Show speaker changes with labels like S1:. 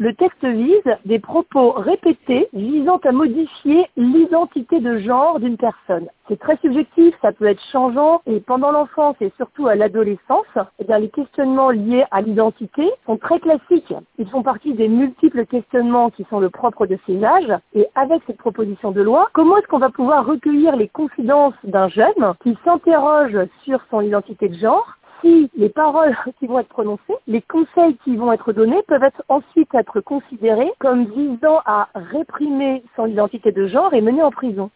S1: le texte vise des propos répétés visant à modifier l'identité de genre d'une personne. C'est très subjectif, ça peut être changeant, et pendant l'enfance et surtout à l'adolescence, les questionnements liés à l'identité sont très classiques. Ils font partie des multiples questionnements qui sont le propre de ces âges, et avec cette proposition de loi, comment est-ce qu'on va pouvoir recueillir les confidences d'un jeune qui s'interroge sur son identité de genre, si les paroles qui vont être prononcées, les conseils qui vont être donnés peuvent ensuite être considérés comme visant à réprimer son identité de genre et mener en prison.